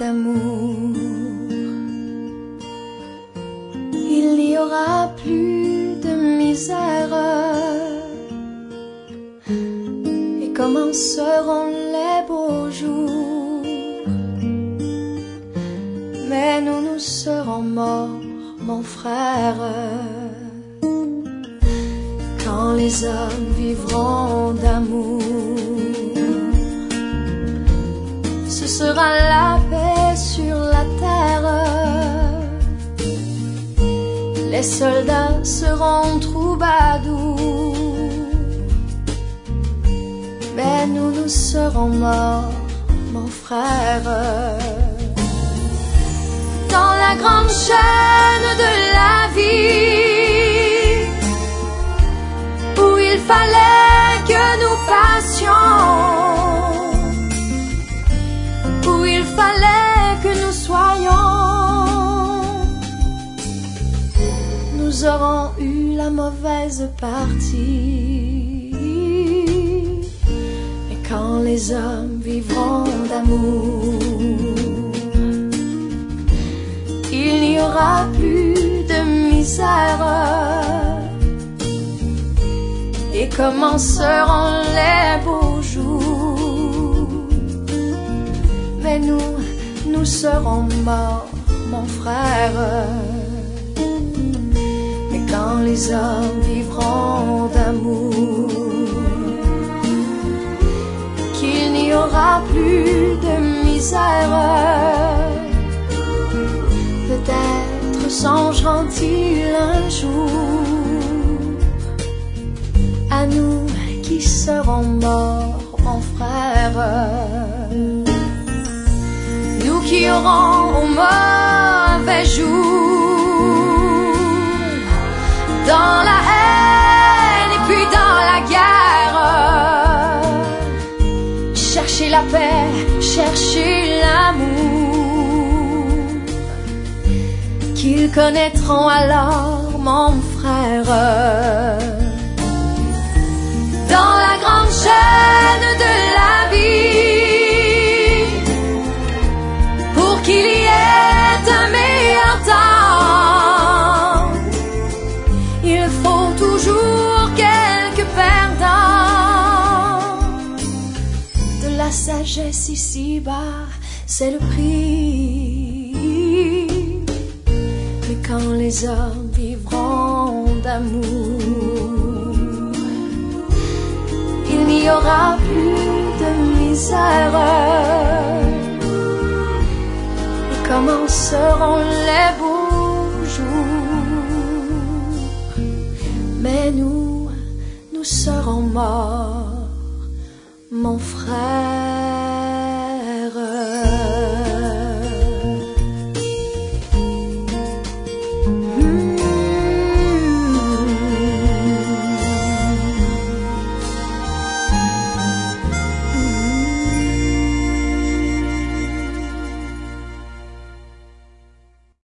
d'amour. Il n'y aura plus de misère et commenceront les beaux jours. Mais nous serons morts, mon frère, quand les hommes vivront d'amour. Ce sera la paix sur la terre. Les soldats seront troubadours. Mais nous serons morts, mon frère, dans la grande chaîne de la vie, où il fallait que nous passions, où il fallait que nous soyons. Nous aurons eu la mauvaise partie. Mais quand les hommes vivront d'amour, il n'y aura plus de misère et commenceront les beaux jours. Mais nous serons morts, mon frère. Mais quand les hommes vivront d'amour, qu'il n'y aura plus de misère, peut-être songeront-ils un jour à nous qui serons morts, mon frère. Nous qui aurons au mauvais jour, dans la haine et puis dans la guerre, chercher la paix, chercher l'amour, qu'ils connaîtront alors, mon frère, dans la grande chaîne de la vie, pour qu'il y ait un meilleur temps. Il faut toujours quelques perdants. De la sagesse ici-bas, c'est le prix. Mais quand les hommes vivront d'amour, il n'y aura plus de misère et commenceront les beaux jours. Mais nous serons morts, mon frère.